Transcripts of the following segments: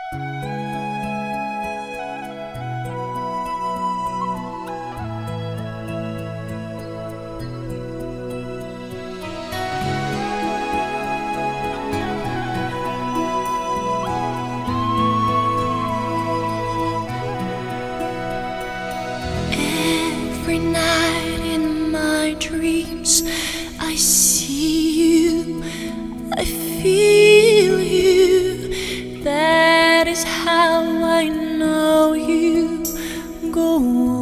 Every night in my dreams I see you, I feel you. That is how I know you. Go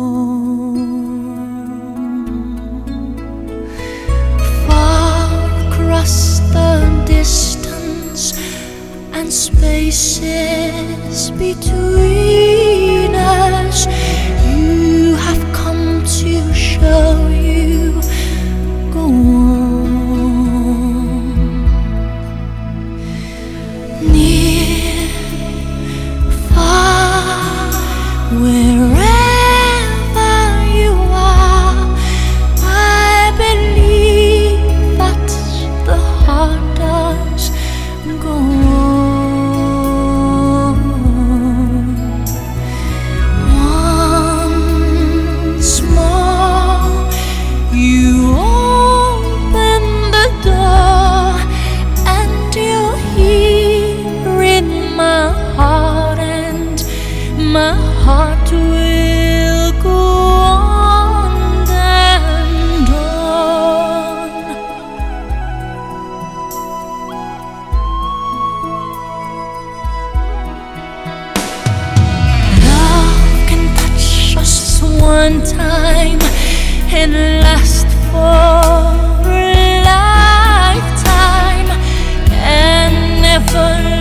on. Far across the distance and spaces between us, you have come to show you. Go on. Near, far, wherever you are, I believe that the heart does. Go on. Once more, you open the door, and you're here in my heart, and my heart will go on and on. Love can touch us one time and last for a lifetime, and never